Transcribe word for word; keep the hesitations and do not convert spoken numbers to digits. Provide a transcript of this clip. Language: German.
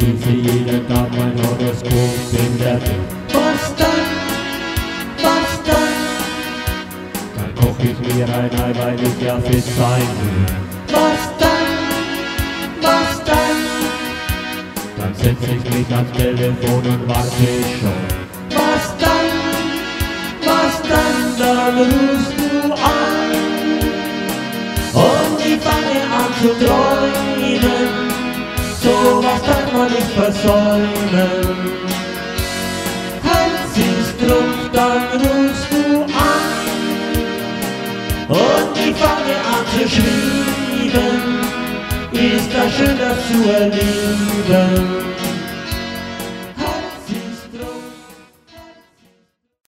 liest sie jeden Tag mein Horoskop in der Bild. Was dann? Was dann? Dann koch ich mir ein Ei, weil ich ja fit sein will. Was dann? Was dann? Dann setz ich mich ans Telefon und warte schon. Was dann? Was dann? Dann rufst du an und ich fange an zu träumen. So was kann man nicht versäumen. Herz ist Trumpf, dann rufst du an und ich fange an zu schreiben. Ist das schön, das zu erleben.